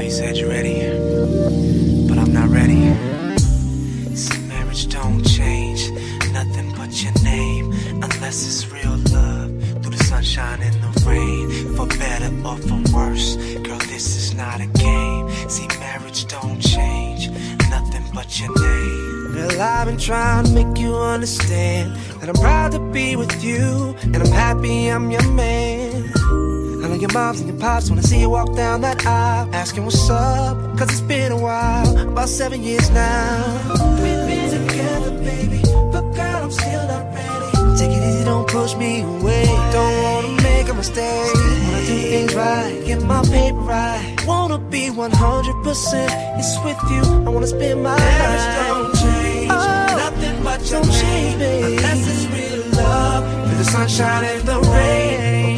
you said you're ready, but I'm not ready. See, marriage don't change nothing but your name, unless it's real love through the sunshine and the rain. For better or for worse, girl, this is not a game. See, marriage don't change nothing but your name. Girl, I've been trying to make you understand that I'm proud to be with you, and I'm happy I'm your man. I know your moms and your pops wanna see you walk down that aisle, asking what's up, cause it's been a while, about 7 years now. We've been together, baby, but girl, I'm still not ready. Take it easy, don't push me away. Don't wanna make a mistake. Wanna do things right, get my paper right. Wanna be 100%, it's with you, I wanna spend my life. Marriage don't change, nothing but your name, baby, unless it's real love, through the sunshine and the rain.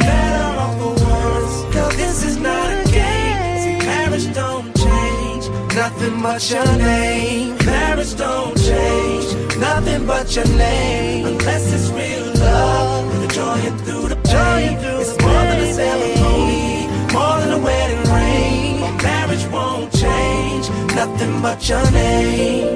Girl, this is not a game. See, marriage don't change nothing but your name. Marriage don't change nothing but your name, unless it's real love, through the joy and through the pain. It's more than a ceremony, more than a wedding ring. But marriage won't change nothing but your name.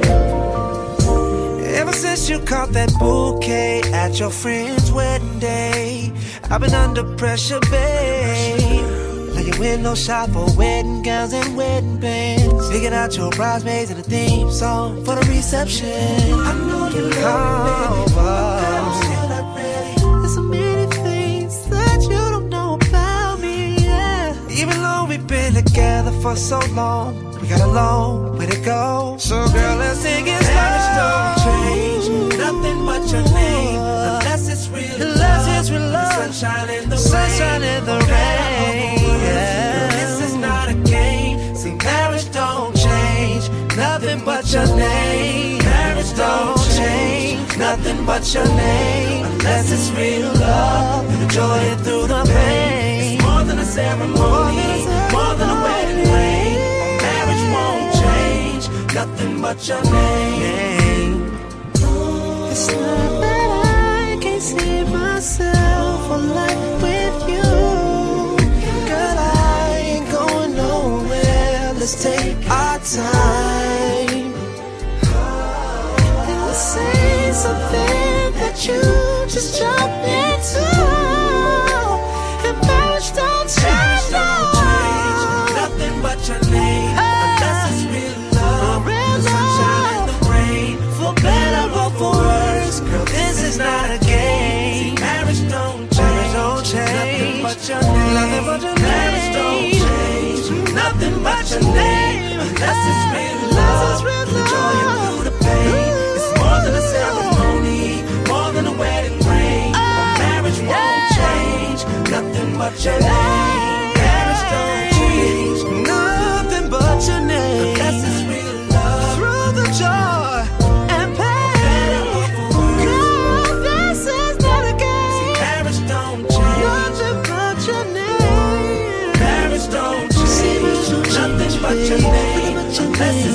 Ever since you caught that bouquet at your friend's wedding day, I've been under pressure, babe. Now you window shop for wedding gowns and wedding bands, picking out your bridesmaids and a theme song for the reception. I know you love me, baby, but I'm still not ready. There's so many things that you don't know about me, yeah. Even though we've been together for so long, we got a long way to go. So girl, let's take it slow. Marriage don't change nothing but your name, unless it's real love, the sunshine and the rain. Yeah. This is not a game. See, marriage don't change nothing but your name. Marriage don't change nothing but your name, unless it's real love, through the joy and through the pain. It's more than a ceremony, more than a wedding ring. Marriage won't change nothing but your name. It's not that I can't see myself alive with you. Girl, I ain't going nowhere. Let's take our time. And let's say something that you just jump into. And marriage don't change, nothing but your name, unless it's real love, the sunshine and the rain. For better or for worse, girl, this is not a game. See, marriage don't change nothing but your name. Marriage don't change nothing but your name, unless it's real love, the joy and through the pain. It's more than a ceremony, more than a wedding ring. But marriage won't change nothing but your name. Marriage don't change nothing but your name, unless it's real love, through the joy and pain. Girl, this is not a game. See, marriage don't change nothing but your name. Marriage don't change nothing but your name, unless it's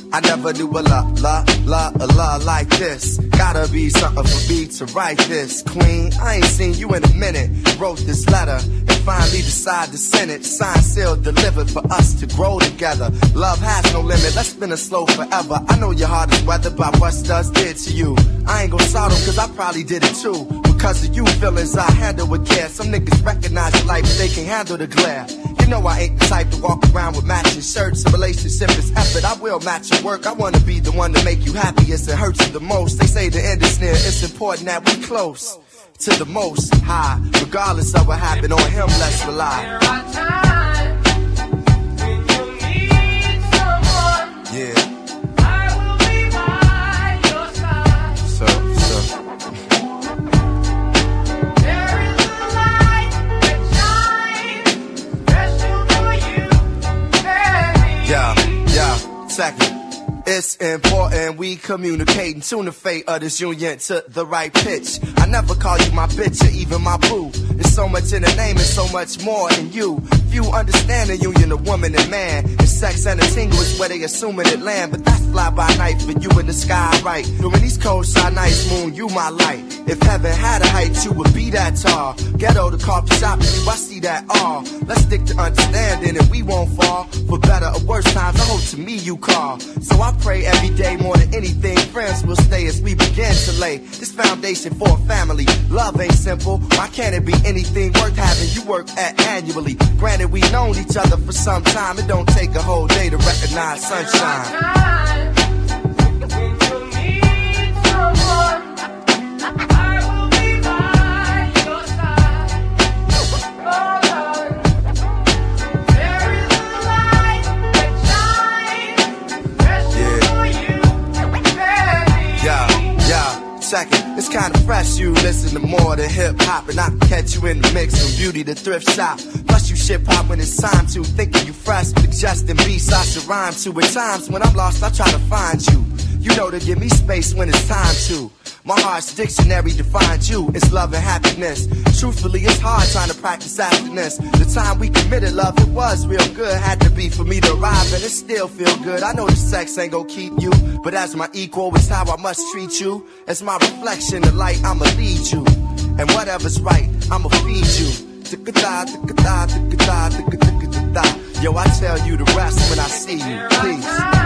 I never knew a love like this. Gotta be something for me to write this. Queen, I ain't seen you in a minute. Wrote this letter and finally decided to send it. Signed, sealed, delivered for us to grow together. Love has no limit, let's spin it slow forever. I know your heart is weathered by what studs did to you. I ain't gon' sound them cause I probably did it too. Because of you feelings I handle with care. Some niggas recognize your life but they can't handle the glare. You know I ain't the type to walk around with matching shirts. A relationship is effort, I will match your work. I wanna be the one to make you happiest and hurts you the most. They say the end is near, it's important that we close to the most high. Regardless of what happened on him, let's rely. There are times when you need someone. Yeah. I will be by your side. So. There is a light that shines, special for you and me. Yeah, second. It's important we communicate and tune the fate of this union to the right pitch. I never call you my bitch or even my boo. There's so much in the name and so much more in you. Few understand the union of woman and man. And sex and a tingle is where they assuming it land. But that's fly by night for you in the sky, right? During these cold side nights, moon, you my light. If heaven had a height, you would be that tall. Ghetto, the coffee shop, you, I see that all. Let's stick to understanding and we won't fall. For better or worse times, I hope to me you call. So I pray every day more than anything, friends will stay as we begin to lay this foundation for a family. Love ain't simple, why can't it be anything worth having you work at annually? Granted, we known each other for some time, it don't take a whole day to recognize sunshine. Second, it's kinda fresh, you listen to more than hip-hop. And I can catch you in the mix from beauty to thrift shop. Plus you shit pop when it's time to. Thinking you fresh, suggesting beats I should rhyme to. At times when I'm lost, I try to find you. You know to give me space when it's time to. My heart's dictionary defines you, it's love and happiness. Truthfully, it's hard trying to practice happiness. The time we committed love, it was real good. Had to be for me to arrive and it still feel good. I know the sex ain't gon' keep you, but as my equal, it's how I must treat you. As my reflection, the light, I'ma lead you. And whatever's right, I'ma feed you. Yo, I tell you the rest when I see you, please.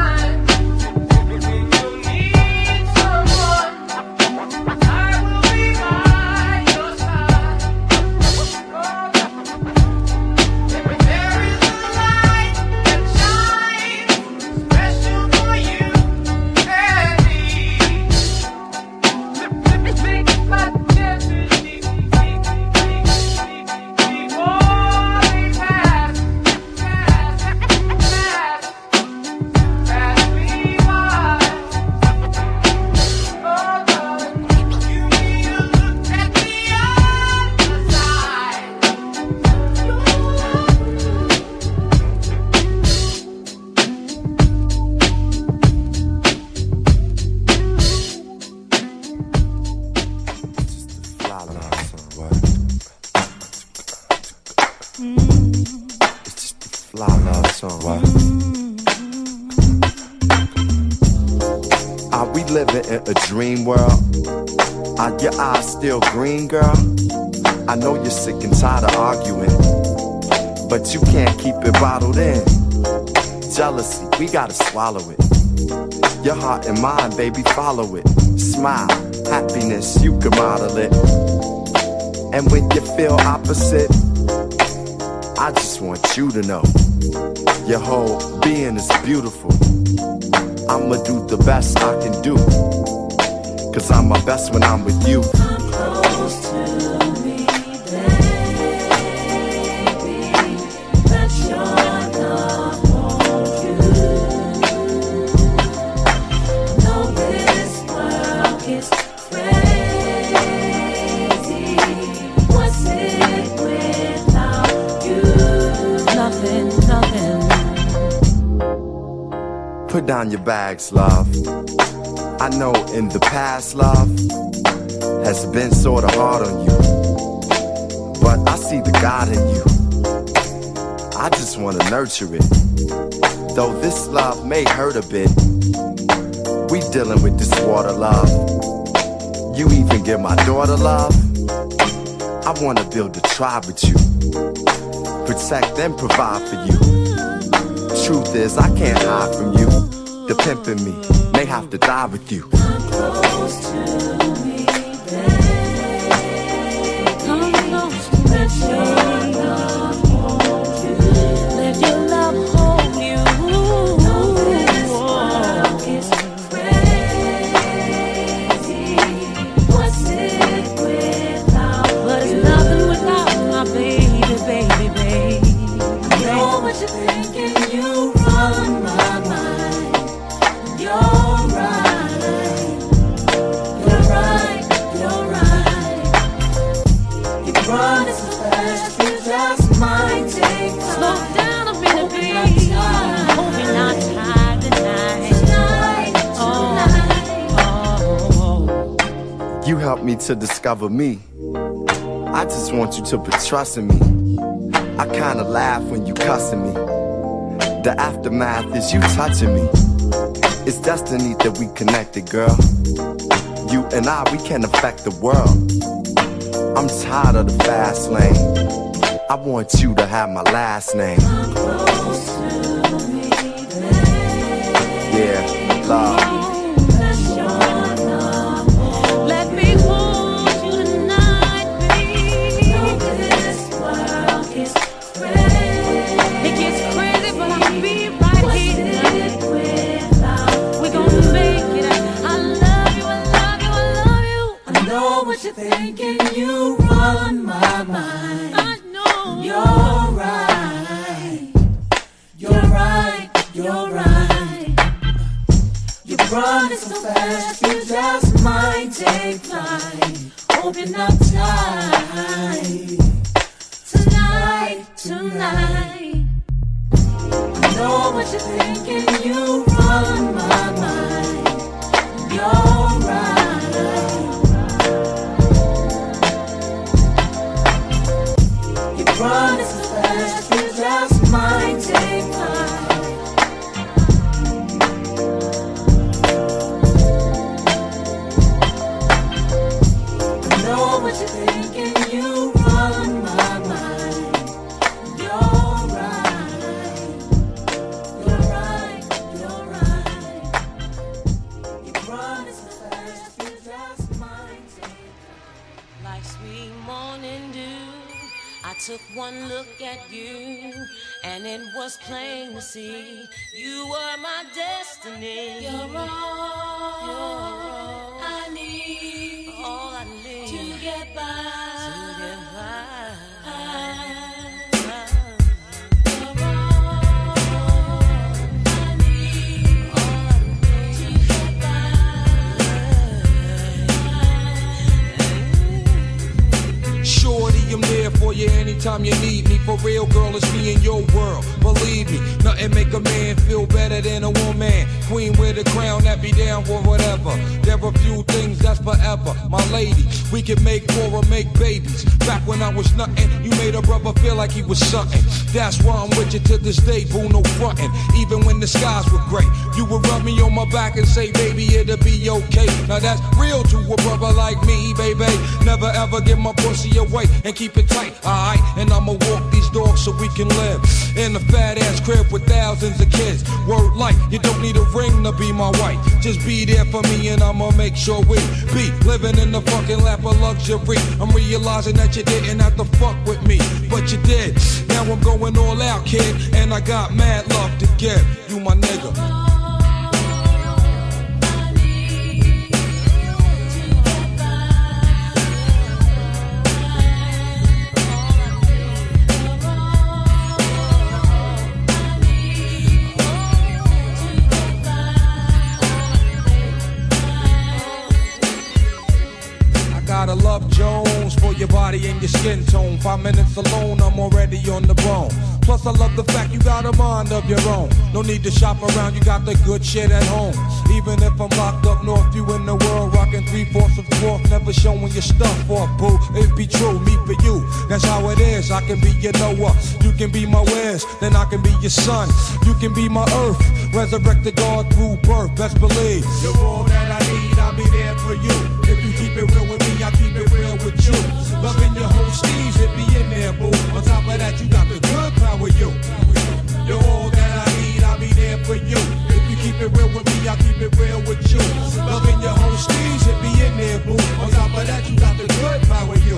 Are we living in a dream world? Are your eyes still green, girl? I know you're sick and tired of arguing, but you can't keep it bottled in. Jealousy, we gotta swallow it. Your heart and mind, baby, follow it. Smile, happiness, you can model it. And when you feel opposite, I just want you to know your whole being is beautiful. I'ma do the best I can do, 'cause I'm my best when I'm with you. Come close to me, baby. Let your love hold you. Know this world is crazy. What's it without you? Nothing, nothing. Put down your bags, love. I know in the past, love has been sorta hard on you, but I see the God in you. I I just wanna nurture it. Though this love may hurt a bit, we dealing with this water love. You even give my daughter love. I wanna build a tribe with you, protect and provide for you. Truth is, I can't hide from you. The pimp in me may have to die with you. Come close to me, babe. Come close to me. Let your love hold you. Let your love hold you. No, this world is crazy. What's it without you? But it's nothing without my baby, baby, baby. I know what you're thinking, you run my mind. You're right. You're right. You're right. You run so fast, you just might take time. Slow down a minute, baby. Hope you're not tired tonight. Tonight. You helped me to discover me. I just want you to put trust in me. I kinda laugh when you cussing me. The aftermath is you touching me. It's destiny that we connected, girl. You and I, we can affect the world. I'm tired of the fast lane. I want you to have my last name. Come close to me, babe. Yeah, love. Let your love hold. Let me hold you tonight, baby. No, this world is crazy. It gets crazy, but I'll be right here. We're gonna make it. I love you, I love you, I love you. I know what you're thinking, you run my mind. I know. You're right. You're right. You're right. You're running so fast, you just might take flight. Hope you're not tired. Tonight. I know what you're thinking, you run my mind. You're right. You're running so fast, you just might take flight. I know what you're thinking, you run my mind. You're right. You're right. You're right. You're running so fast, you just might take. Like sweet morning dew, I took one look at you, and it was plain to see you were my destiny. You're all I need. All I need to get by. Shorty, I'm there for you anytime you need me. For real, girl, it's me in your world. Believe me, nothing make a man feel better than a woman. Queen with a crown that be down for whatever. There are few things that's forever. My lady, we can make war or make babies. Back when I was nothing, you made a brother feel like he was something. That's why I'm with you to this day, boo, no frontin'. Even when the skies were gray, you would rub me on my back and say, baby, it'll be okay. Now that's real to a brother like me, baby. Never ever give my pussy away and keep it tight, alright? And I'ma walk these dogs so we can live in a fat ass crib with thousands of kids. Word like, you don't need a ring to be my wife. Just be there for me and I'ma make sure we be living in the fucking lap of luxury. I'm realizing that you didn't have to fuck with me, but you did. Now I'm going all out, kid, and I got mad love to give. You my nigga. Gotta love Jones for your body and your skin tone. 5 minutes alone, I'm already on the bone. Plus I love the fact you got a mind of your own. No need to shop around, you got the good shit at home. Even if I'm locked up north, you in the world rocking 3/4 of 12, never showing your stuff off, boo. It be true, me for you, that's how it is. I can be your Noah, you can be my Wes, then I can be your son. You can be my earth, resurrect the God through birth, best believe. You're all that I need, I'll be there for you. If you keep it real with me, I'll keep it real with you. Loving your whole steez, it be in there, boo. On top of that, you got the good power, you. You're all that I need, I'll be there for you. If you keep it real with me, I'll keep it real with you. Loving your whole steez, it be in there, boo. On top of that, you got the good power, you.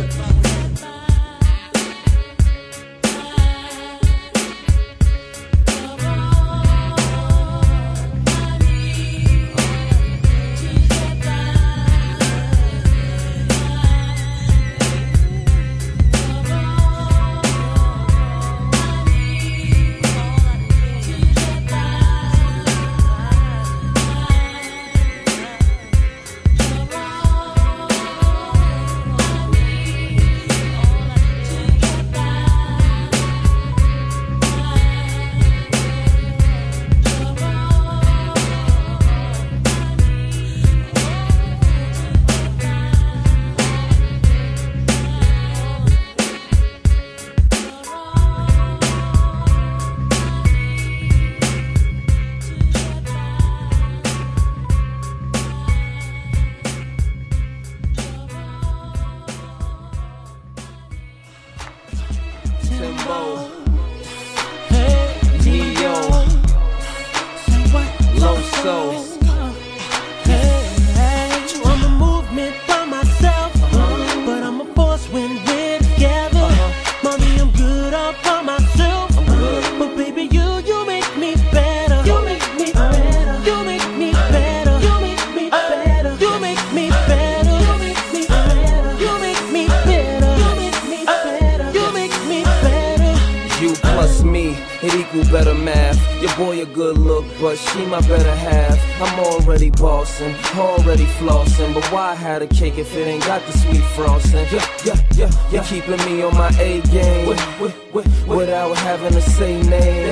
Had a cake if it ain't got the sweet frosting. You're keeping me on my A game without having to say name.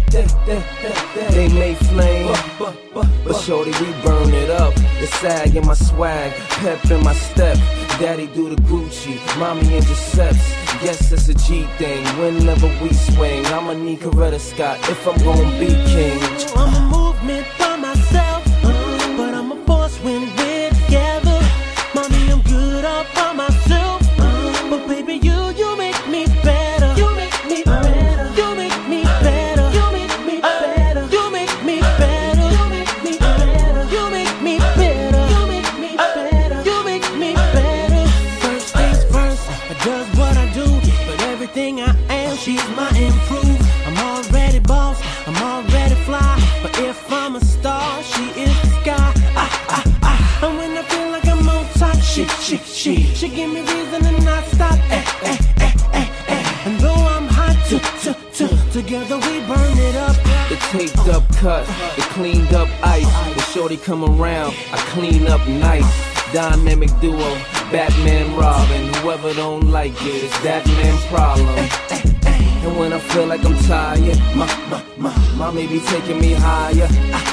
They may flame, but shorty, we burn it up. The sag in my swag, pep in my step. Daddy do the Gucci, mommy in Giuseppe's. Yes, it's a G thing. Whenever we swing, I'ma need Coretta Scott if I'm gonna be king. I'm a movement by myself, but I'm a force when we're together. Mommy, I'm good all by myself, but baby, you make me better. You make me better. You make me better. You make me better. You make me better. You make me better. You make me better. You make me better. You make me better. First things first, I does what I do, but everything I am, she's my improve. I'm already boss, I'm already fly, but if I'm a star, she is the sky. And when I feel like I'm on top, she give me reason to not stop. And though I'm hot, together we burn it up. The taped up cut, the cleaned up ice. The shorty come around, I clean up nice. Dynamic duo, Batman Robin. Whoever don't like it, it's that man problem. And when I feel like I'm tired, my baby taking me higher.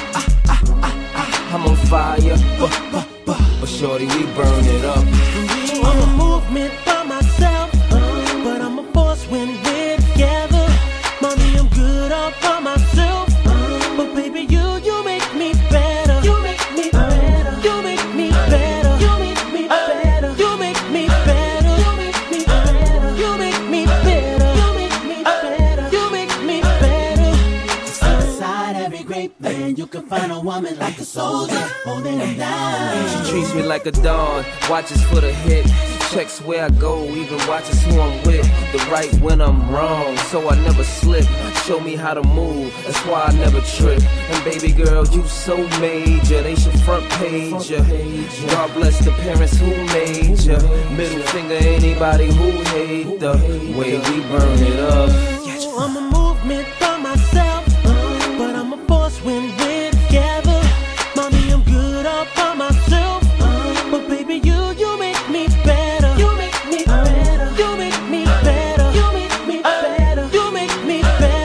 I'm on fire, but shorty, we burn it up. I'm a movement by myself, but I'm a force when we're together. Mommy, I'm good all by myself, but baby, you make me better. You make me better. You make me better. You make me better. You make me better. You make me better. You make me better. You make me better. You make me better. Inside every great man, you can find a woman like a soldier, holding him down. She treats me like a dawn, watches for the hit. Checks where I go, even watches who I'm with. The right when I'm wrong, so I never slip. Show me how to move, that's why I never trip. And baby girl, you so major, they should front page ya. God bless the parents who made ya. Middle finger anybody who hate the way we burn it up. I'm a movement by myself, but I'm a force when we're together. Mommy, I'm good all by myself, but baby, you make me better. You make me better. You make me better. You make me better. You make me better.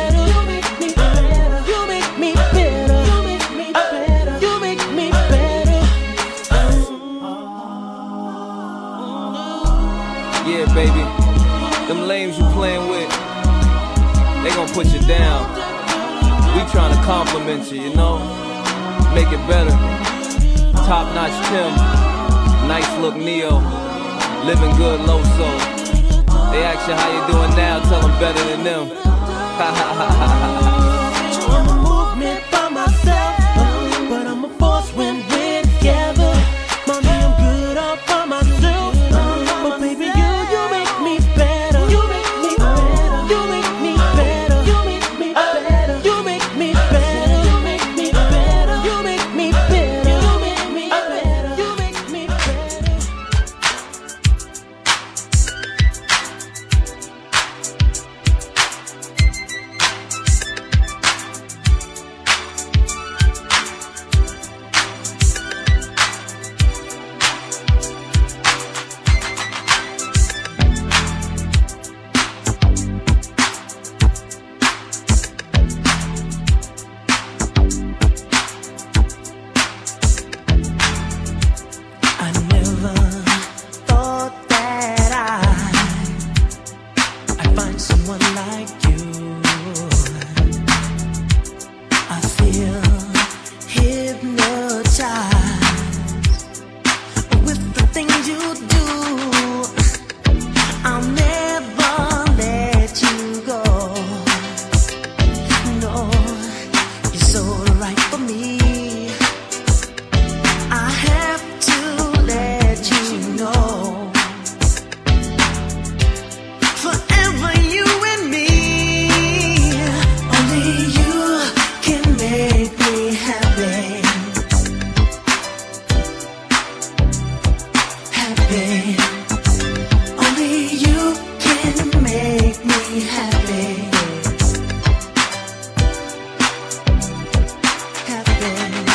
baby. Them lames you playing with, they gon' put you down. We tryna compliment you, you know? Make it better. Top notch Tim, nice look Neo, living good Loso. They ask you how you doing now, tell them better than them. Ha ha ha ha ha. I'm a movement by myself, but I'm a force when we're together. Mommy, I'm good all by myself, but baby, you make me better. You make me better. You make me better. You make me better. You make me better. You make me better. You make me better. You make me better. You make me better. I never thought that I'd find someone like you. I feel hypnotized with the things you do. I'll never let you go. No, you're so right for me. I have to let you know, forever you and me. Only you can make me happy, happy. Only you can make me happy, happy.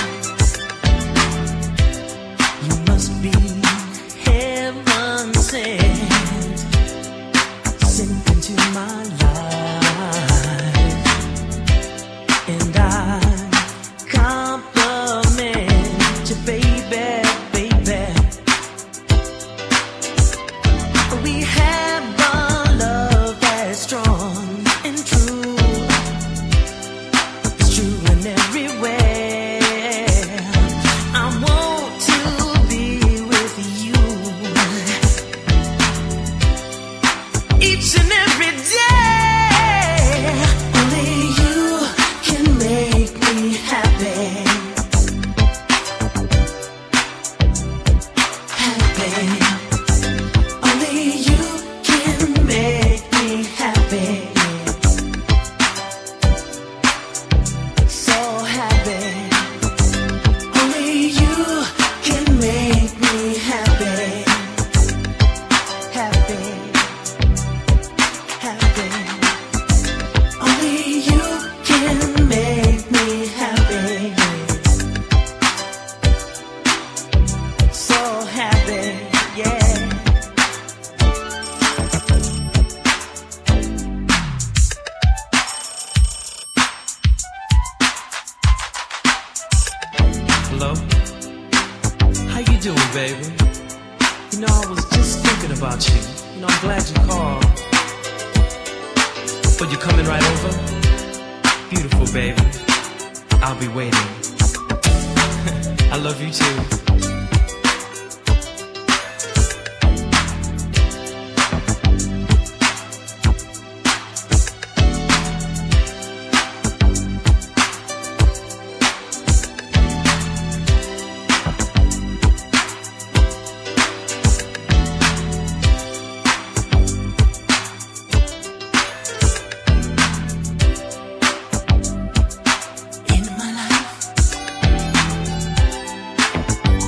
You must be heaven sent, sent into my life, and I compliment you, baby, baby. We have a love that's strong and true. It's true in every way. I want to be with you each and every day. Only you can make me happy, happy. Only you can make me happy, so happy. Only you can make me happy, happy, happy. Only you can make me happy, so happy, yeah. Hello? How you doing, baby? You know, I was just thinking about you. You know, I'm glad you called. But you coming right over? Beautiful, baby. I'll be waiting. I love you too. In my life,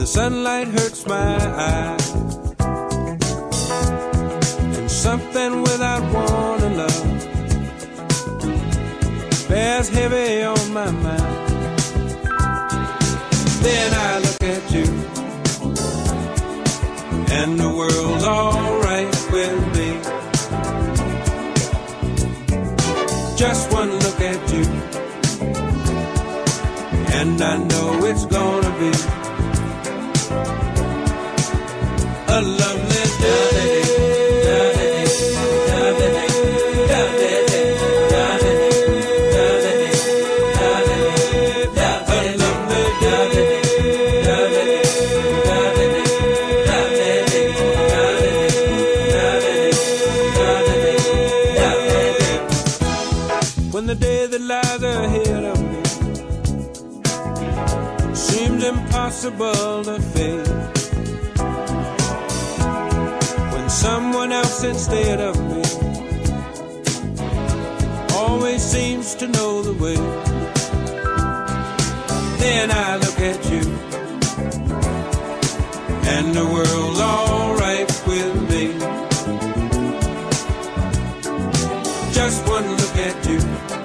sunlight hurts my eyes, and something without wanting love bears heavy on my mind. Then I look at you, and the world's alright with me. Just one look at you, and I know it's gonna be a lovely day. When the day that lies ahead of me seems impossible to face, when someone else instead of me always seems to know the way, then I look at you, and the world's alright with me. Just one look at you,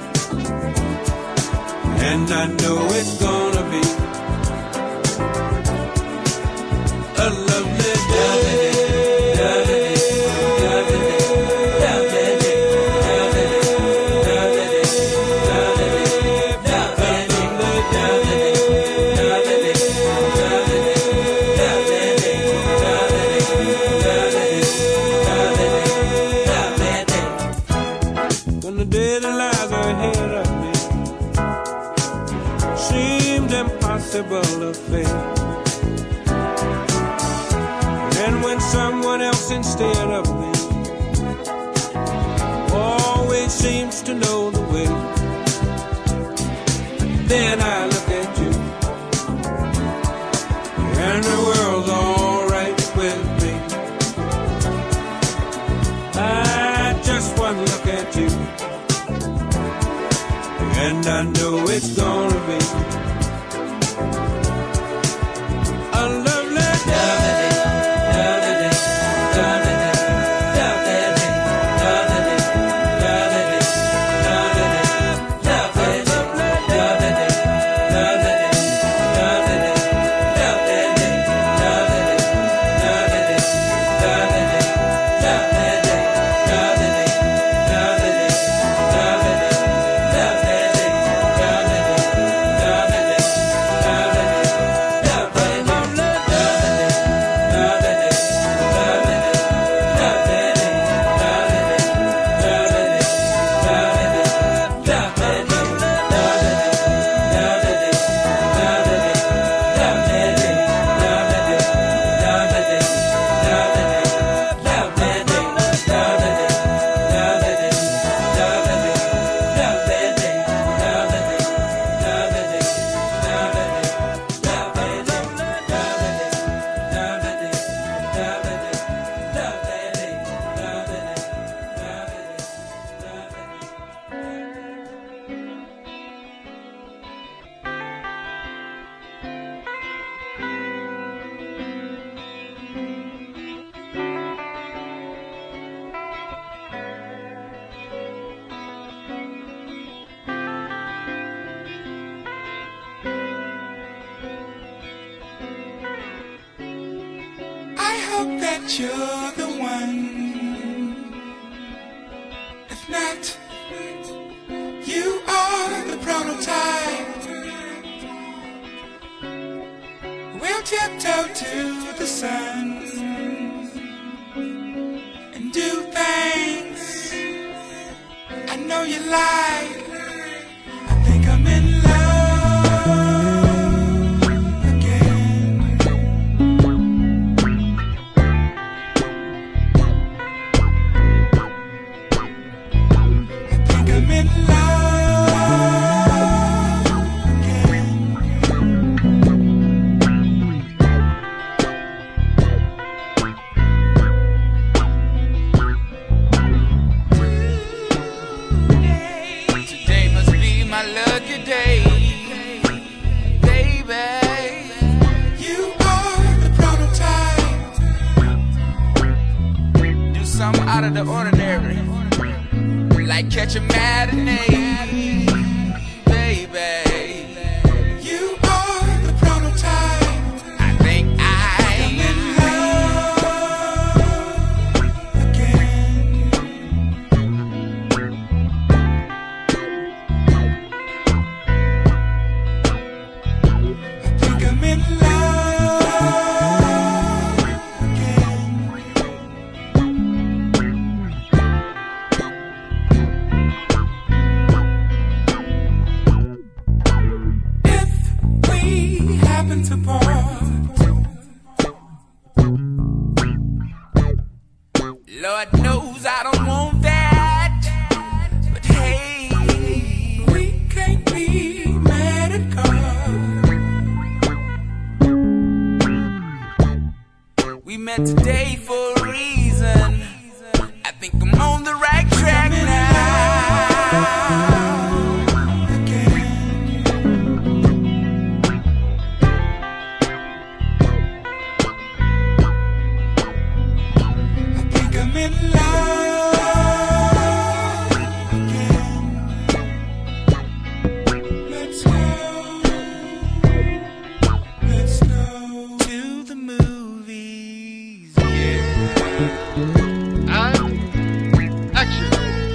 and I know it's gonna be a lovely day. When the day that lies ahead of me seems impossible to face, and when someone else instead of me always seems to know the way, then I look at you, and the world's alright with me. I just one look at you, and I know it's gonna be a lovely day. that you're the one. If not, you are the prototype. We'll tiptoe to the sun and do things I know you like. I think I'm in love again. I think I'm in love again. out of the ordinary, like catching matinee, baby. You are the prototype. I think I'm in love again. I think I'm in love again. If we happen to part, Lord knows I don't want that. But hey, we can't be mad at God. We met today for a reason. I think I'm on the right track now. I think I'm in love again. Let's go to the movies. Yeah. And action.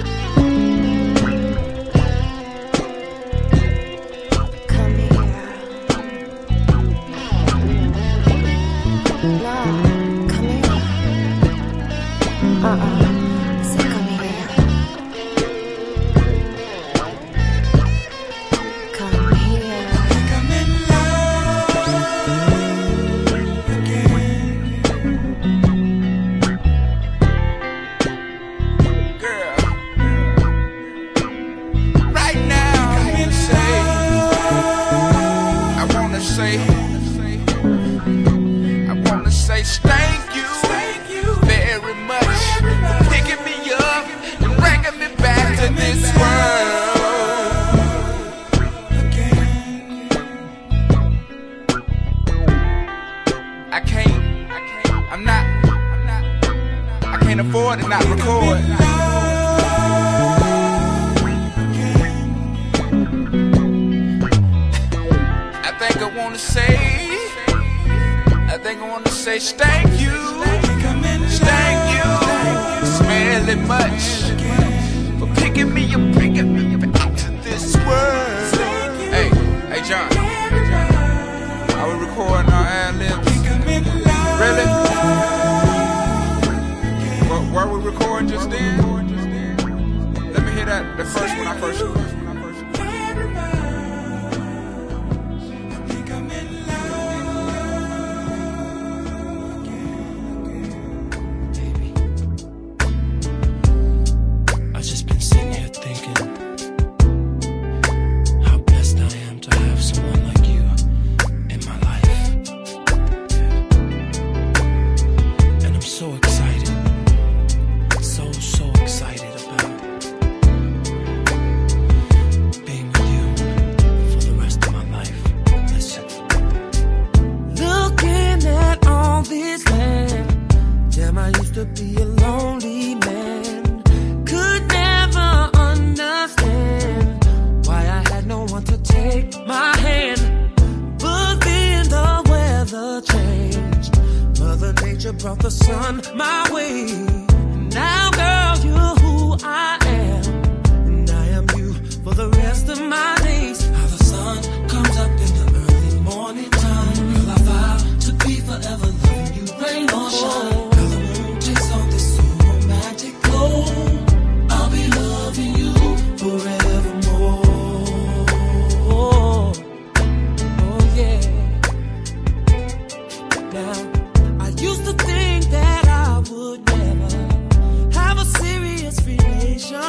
Come here. No, come here. Say come here. Come here. I'm in love again. Girl, right now I wanna say thank you very much for picking me up and bringing me back to this world again. I can't afford to not record. I think I wanna say thank you, smelly much, for picking me up, bringing me back to this world. Hey John, are we recording our ad-libs? Really? Were we recording just then? Let me hear that, the first one I first heard. I've just been sitting here thinking how blessed I am to have someone like you in my life. And I'm so excited, so excited about being with you for the rest of my life. Listen. Looking at all this land, damn, I used to be a lonely man. Could never understand why I had no one to take my hand. But then the weather changed, Mother Nature brought the sun my way. Now, girl, you're who I am, and I am you for the rest of my days. How the sun comes up in the early morning time, girl, I vow to be forever loving you, rain or shine. How the moon takes on this so romantic glow, I'll be loving you forevermore. Oh yeah. Now, I used to think that I would never have a serious relation.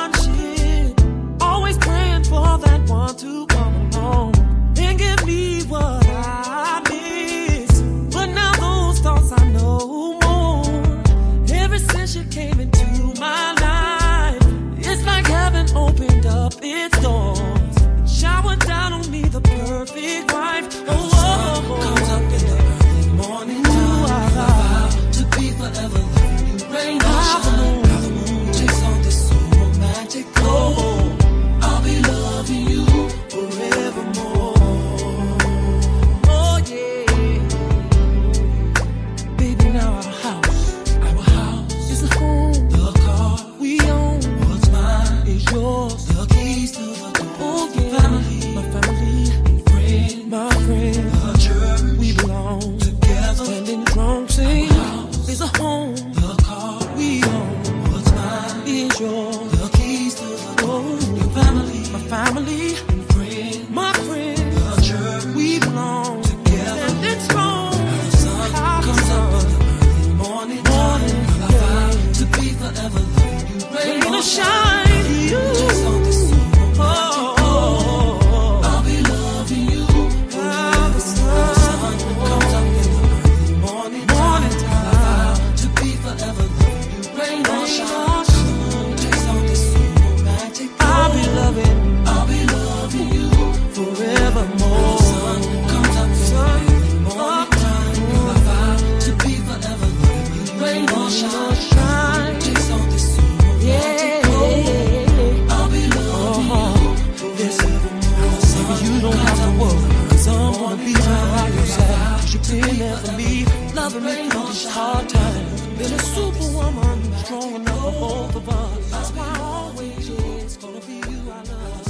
loving me through these hard times. Been a superwoman, strong enough for both of us. That's why I always it's gonna be you I love.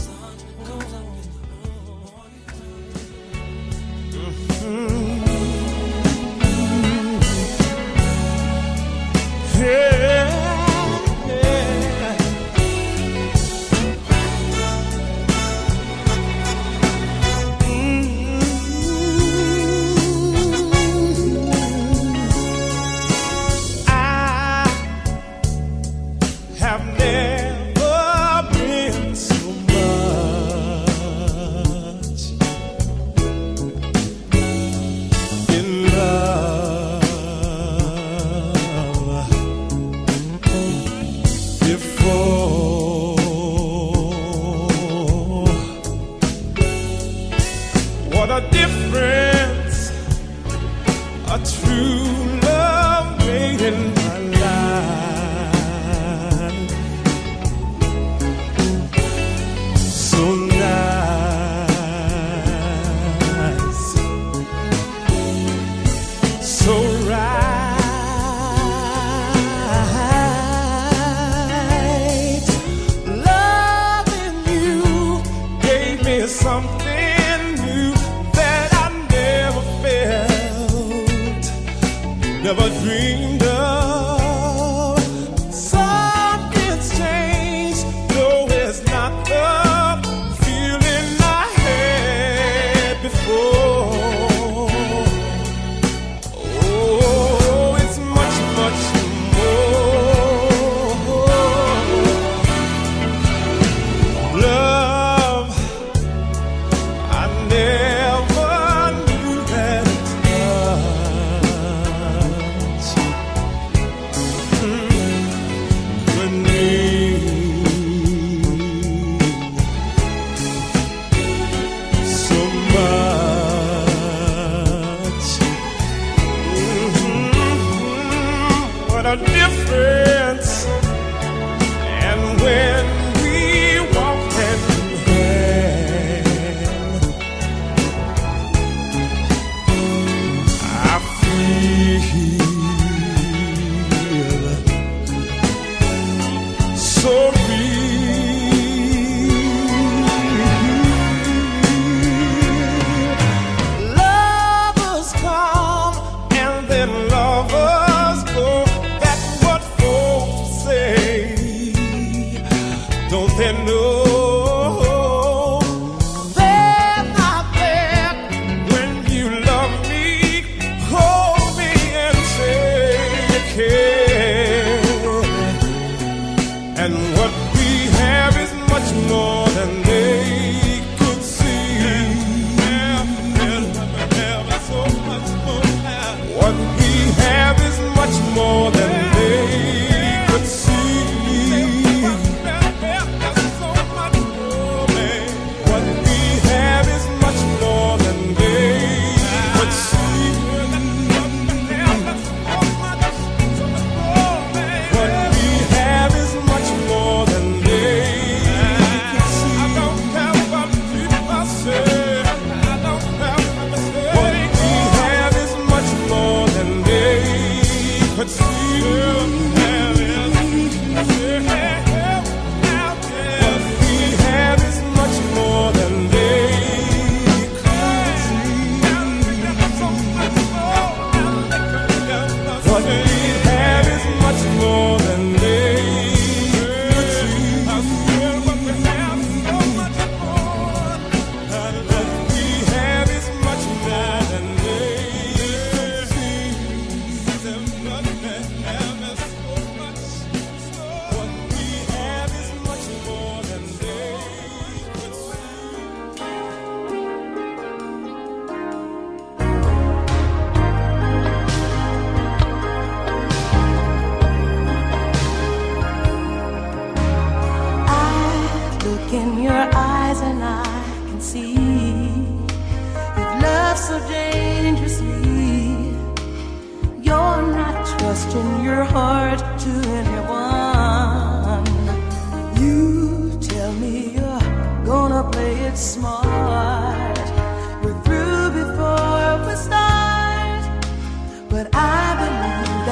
But I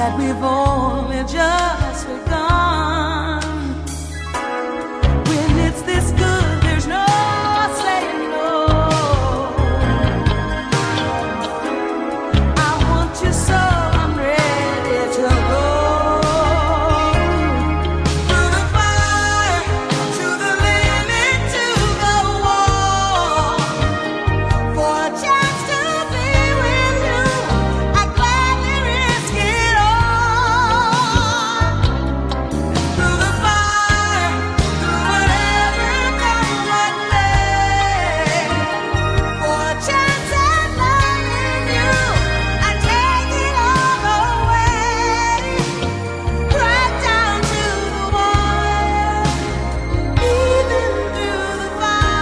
that we've only just begun. When it's this good, there's no saying no. I want you so I'm ready to go. Through the fire, to the limit, to the wall. For a chance to be with you, I gladly risk it all. Through the fire, through whatever comes what may. For a chance at loving you, I take it all away. Right down to the wire, even through the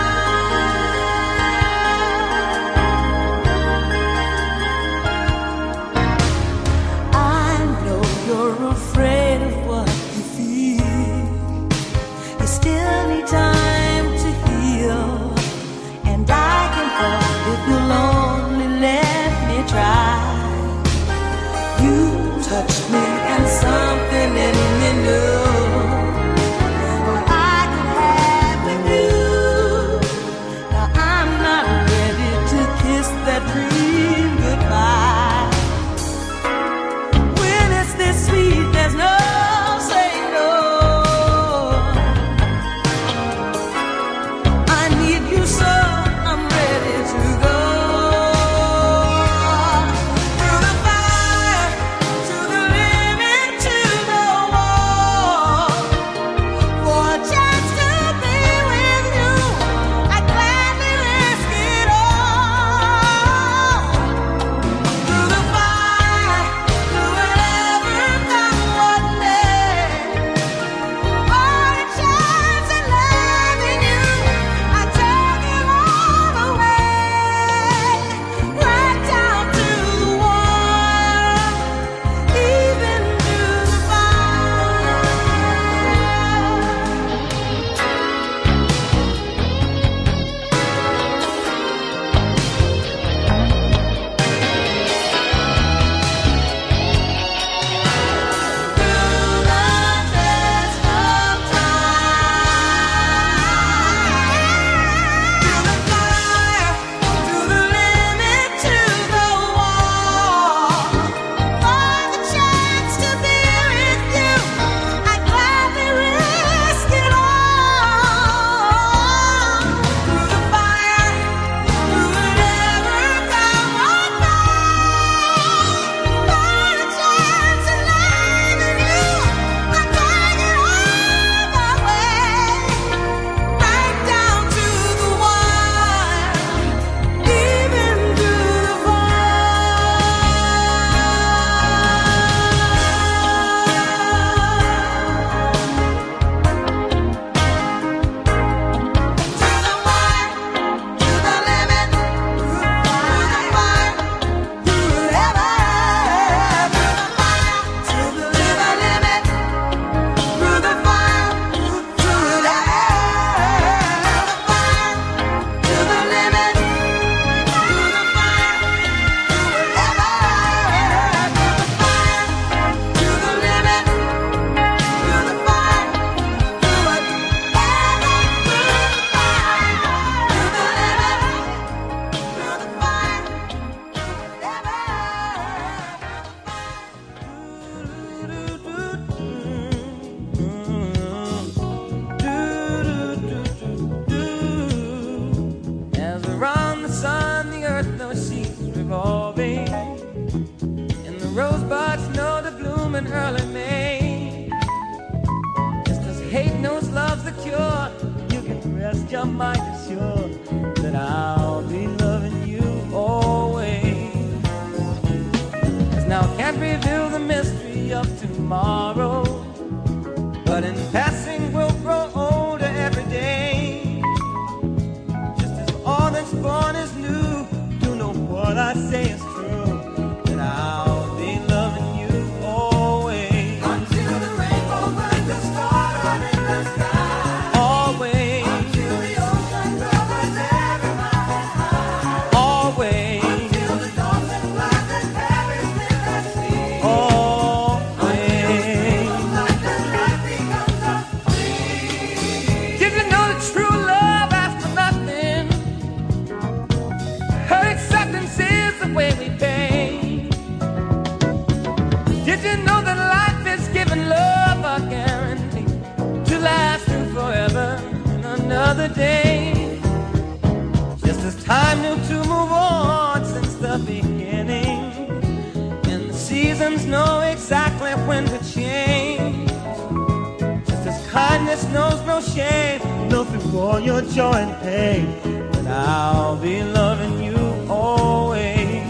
I know you're afraid of what you feel. You still need time to heal, and I can help if you'll only let me try. You touched me and something in me knew what I could have with you. Now I'm not ready to kiss that dream goodbye. When it's this sweet, there's no saying no. I need you so I'm ready to go. Through the fire, to the limit, to the wall. For a chance to be with you, I gladly risk it all. Through the fire, through whatever comes what may. For a chance at loving you, I take it all away. Right down to the wire, even through the fire. Through the test of time. Through the fire, through the limit, to the wall. For the chance to be with you, I gladly risk it all. Through the fire, through whatever comes what may. For a chance at loving you, I take it all away. Right down to the wire, even through the As around the sun, the earth knows she's revolving, and the rosebuds know to bloom in early May. Just as hate knows love's the cure, you can rest your mind assured that I'll be loving you always. As now can't reveal the mystery of tomorrow, but in passing we'll grow older every day. Just as all that's born is new, you know what I say is true, that I'll be loving you always. Until the rainbow burns the star in the sky. Always. Until the ocean covers every mountain high. Always. Until the dolphin flies and carries with the sea. Always. another day. Just as time knew to move on since the beginning, and the seasons know exactly when to change. Just as kindness knows no shame, nothing for your joy and pain. But I'll be loving you always.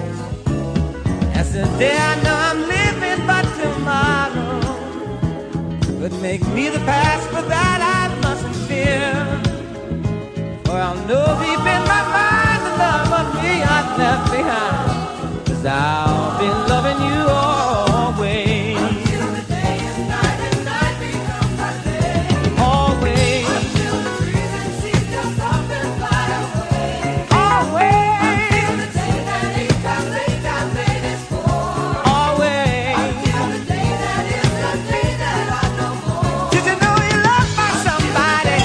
As the day I know I'm living, but tomorrow could make me the past, but that I mustn't fear. For I'll know deep in my mind the love of me I've left behind. 'Cause I'll be loving you always. Until the day is night and night becomes the day. Always. Until the trees and seas just up and fly away. Always. Until the day that ain't got late got made it for. Always. Until the day that is the day that I know more. Did you know you loved by somebody?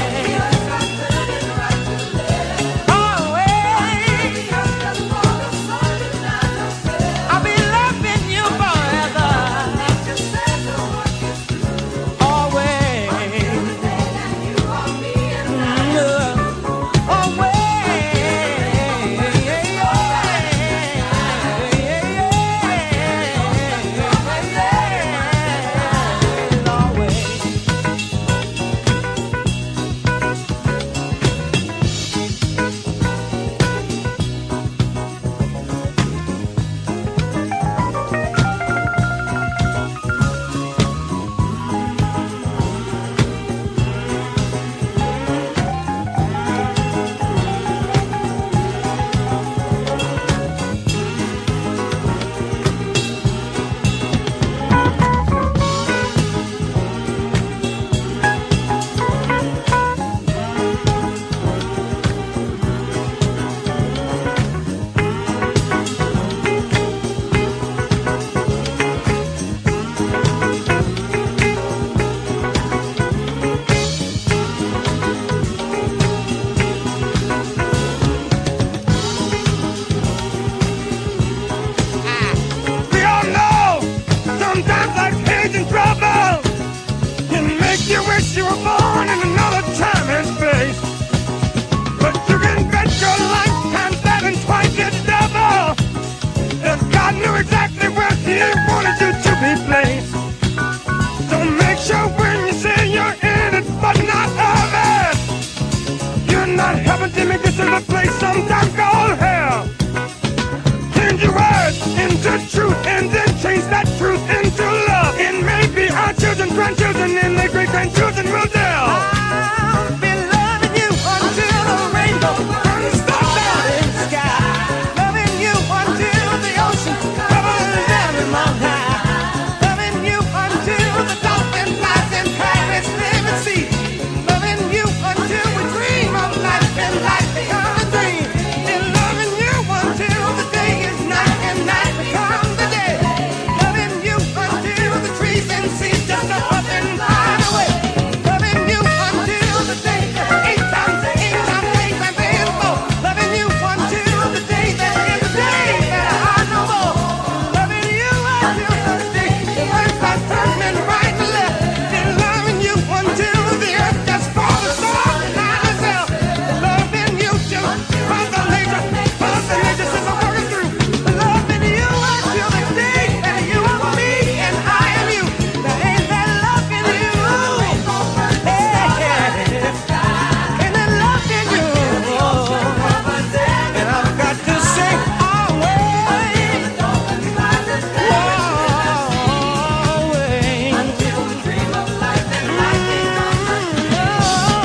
Always. I'll be loving you forever. Always. We all know sometimes life's page in trouble can make you wish you were born in another time and space. But you can bet your life times that and twice it's double. If God knew exactly where He wanted you to be placed. So make sure when you say you're in it but not of it, you're not helping to make this is a place sometimes called hell. Change your words into truth and then change that truth into love. And maybe our children, grandchildren, and their great-grandchildren will tell. I'll be loving you until the rainbow burns the mountain sky. Loving you until the ocean covers every mountain. Loving you until the dolphin flies and pirates live at sea. Loving you until we dream of life and life becomes a dream. And loving you until the day is night and night becomes the day. Loving you until the trees and seas just up and fly away. Loving you until the day that eight times eight times available. Loving you until the day that is the day that I know more. Loving you until the day the earth starts turning right and left. And loving you until the earth just falls apart and I myself. Loving you till Mother Nature says I'm working through. Loving you until the day that you are me and I am you. There ain't that love in you. And that love in you. And I've got to say always. Always. Until the dream of life and life becomes a dream.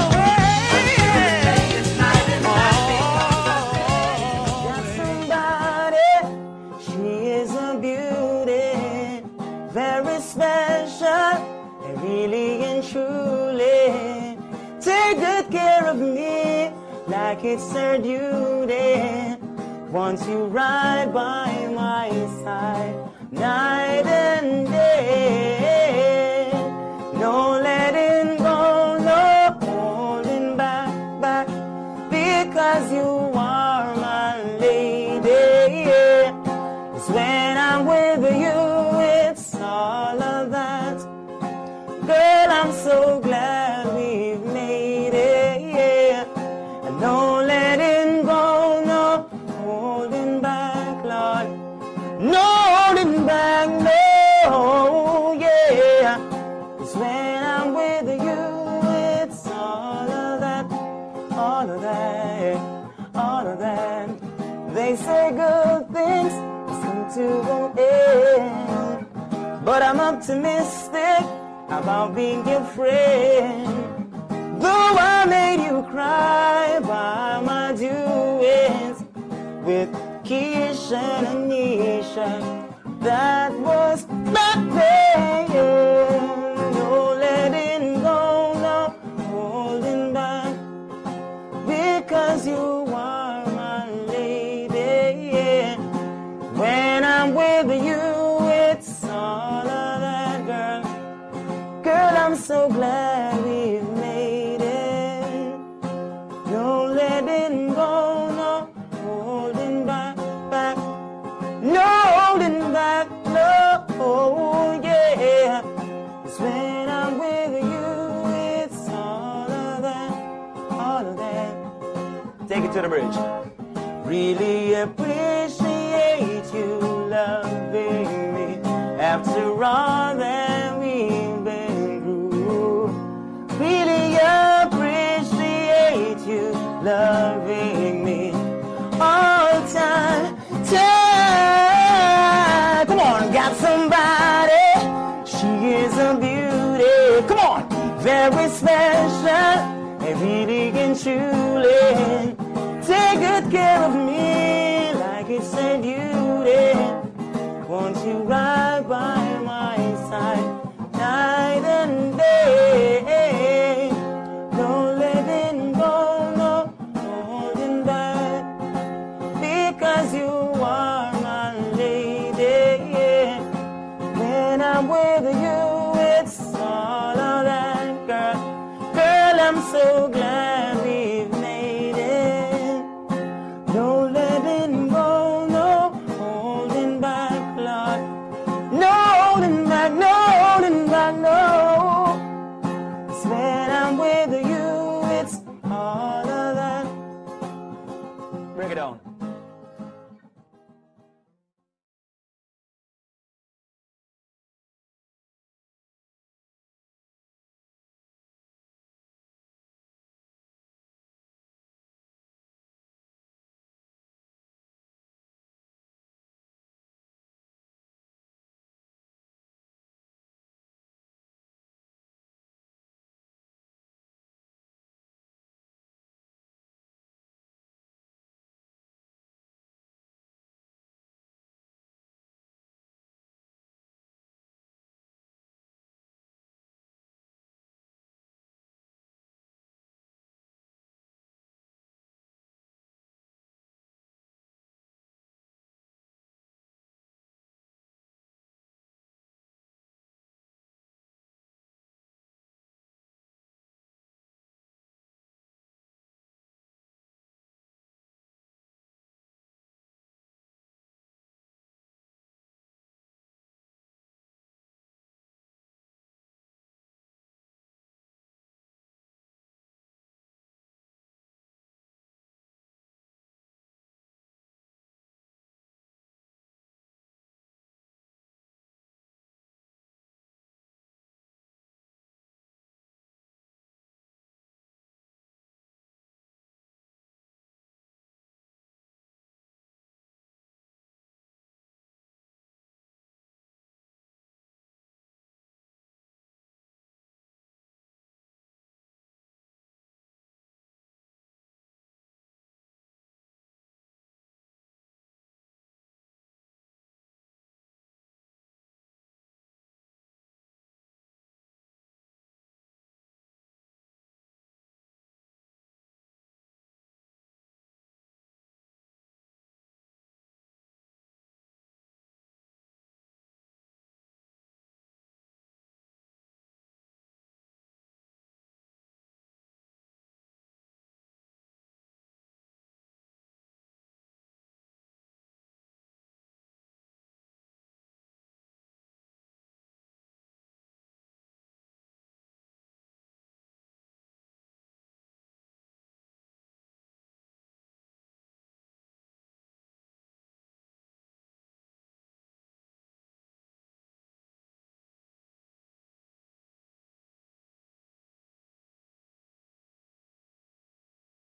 Day is night and night becomes Somebody, she is a beauty, very special, and really and truly take good care of me like it's her duty. Once you ride by my side, night and day, no letting go, no holding back, because you are my lady. 'Cause when I'm with you, it's all of that. Girl, I'm so glad we've made it, yeah. won't end. But I'm optimistic about being your friend. Though I made you cry by my doings with Keisha and Anisha, that was not pain. No letting go, no holding back, because you are my lady. Yeah. When I'm with you, it's all of that, girl. Girl, I'm so glad we've made it. No letting go, no holding back, no holding back, no, oh yeah. 'Cause when I'm with you, it's all of that, all of that. Take it to the bridge. Really appreciate you loving me after all that we've been through. Really appreciate you loving me all time. Come on, got somebody. She is a beauty. Come on, very special and really and truly. Take good care of me like it's a duty. Won't you ride by my side night and day? No letting go, no holding back, because you are my lady. Yeah. When I'm with you, it's all of that, girl. Girl, I'm so glad